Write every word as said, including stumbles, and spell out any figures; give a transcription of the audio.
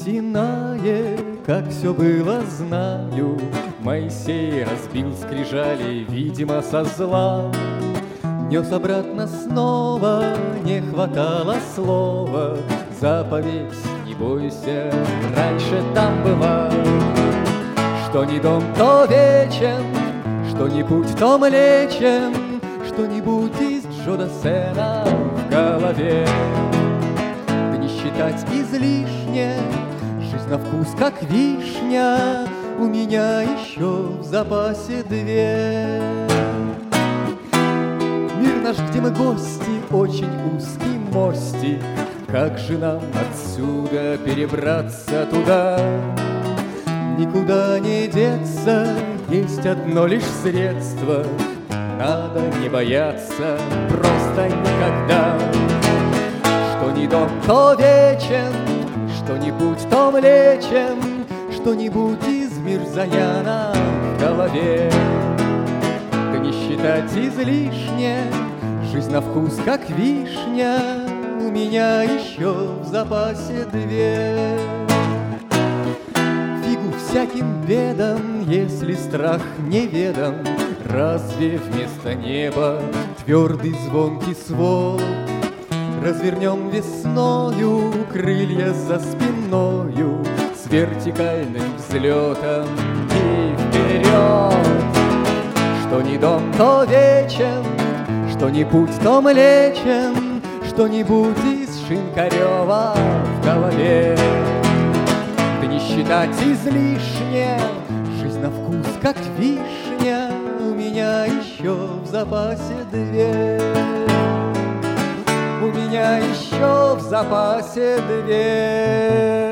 нефтяная, как все было, знаю. Моисей разбил скрижали, видимо, со зла. Нес обратно снова, не хватало слова. Заповедь, не бойся, раньше там была. Что ни дом, то вечен, что ни путь, то млечен, что-нибудь из Джо Дассена в голове. Да не считать излишне, жизнь на вкус, как вишня, у меня еще в запасе две. Мир наш, где мы гости, очень узкий мостик. Как же нам отсюда перебраться туда? Никуда не деться, есть одно лишь средство. Надо не бояться просто никогда. Что ни дом, то вечен, что ни путь, то млечен, что-нибудь из Мирзаяна в голове. Да не считать излишне, жизнь на вкус, как вишня, у меня еще в запасе две. Фигу всяким бедам, если страх неведом. Разве вместо неба твердый звонкий свод? Развернем весною крылья за спиною с вертикальным взлетом и вперед. Что ни дом, то вечен, что ни путь, то млечен, что-нибудь из Шинкарева в голове. Да не считать излишне, жизнь на вкус, как вишня, у меня еще в запасе две. У меня еще в запасе две.